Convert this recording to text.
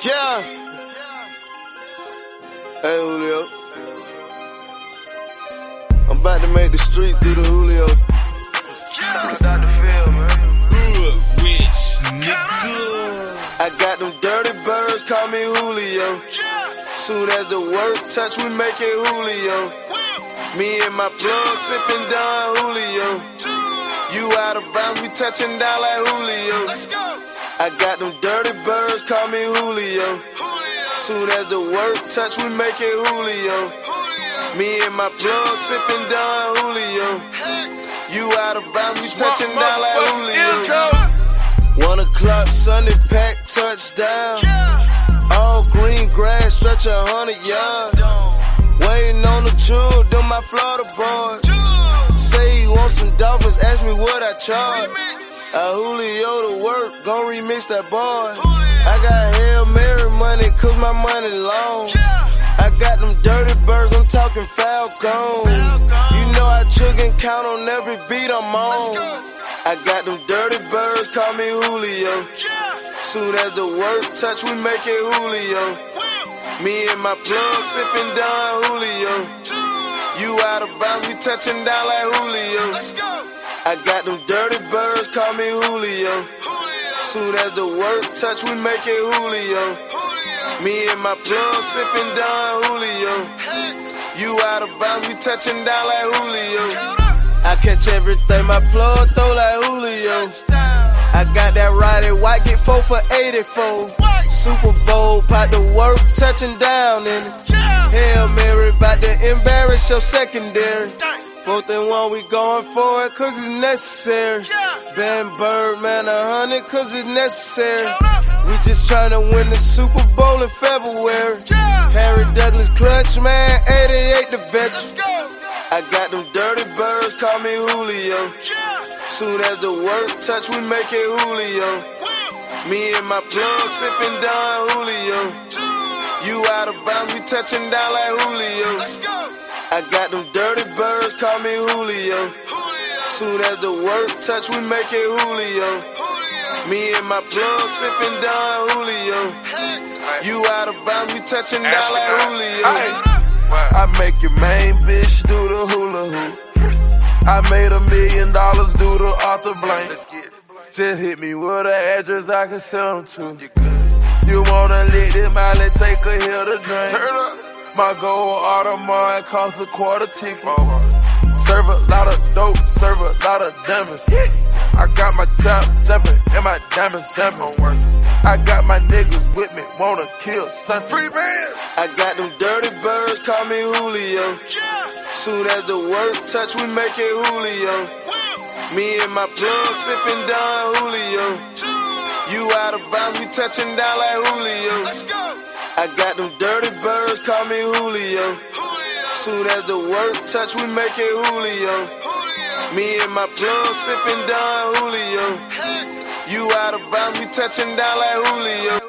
Yeah. Hey, Julio. I'm about to make the street through the Julio. Yeah. Dr. Phil, man. Good, rich nigga. I got them dirty birds, call me Julio. Yeah. Soon as the work touch, we make it Julio. Me and my plug sipping Don Julio. You out of bounds, we touching down like Julio. Let's go. I got them dirty birds, call me Julio. Soon as the work touch, we make it Julio. Me and my plug sipping Don Julio. You out of bounds, we touching down like Julio. 1 o'clock, Sunday pack, touchdown. All green grass, stretch 100 yards. Waiting on the jewel, them my Florida boys. Say he want some Dolphins, ask me what I charge. Julio to work, gon' remix that boy. I got Hail Mary money, cause my money long. I got them dirty birds, I'm talking Falcon. You know I chug and count on every beat I'm on. I got them dirty birds, call me Julio. Soon as the work touch, we make it Julio. Me and my plug sipping Don Julio. You out of bounds, we touching down like Julio. I got them dirty birds, call me Julio. Soon as the work touch, we make it Julio. Me and my plug sipping Don Julio. You out of bounds, we touching down like Julio. I catch everything my plug throw like Julio. I got that Roddy White, get 4 for 84. Super Bowl, pot to work, touching down in it. Hail Mary, bout to embarrass your secondary. 4th and 1, we going for it, cause it's necessary. Ben Bird, man, 100, cause it's necessary. We just tryna win the Super Bowl in February. Harry Douglas clutch, man, 88 the veteran. I got them dirty birds, call me Julio. Soon as the work touch, we make it Julio. Me and my plug sipping Don Julio. You out of bounds, we touching down like Julio. I got them dirty birds, call me Julio. Soon as the work touch, we make it Julio. Me and my plug sipping Don Julio. You out of bounds, we touching down like Julio. I make your main bitch do the hula hoop. I made $1 million do the Arthur Blank. Just hit me with an address I can send them to. You wanna lick this Miley, take a hill to drink. My gold Audemars costs $1/4 ticket. Serve a lot of dope, serve a lot of diamonds. I got my trap jumping and my diamonds jumping. I got my niggas with me, wanna kill something. Free bands. I got them dirty birds, call me Julio. Soon as the work touch, we make it Julio. Me and my plug sipping Don Julio. You out of bounds, we touching down like Julio. I got them dirty birds, call me Julio. Soon as the work touch, we make it Julio. Me and my plug sipping Don Julio. You out of bounds, we touching down like Julio.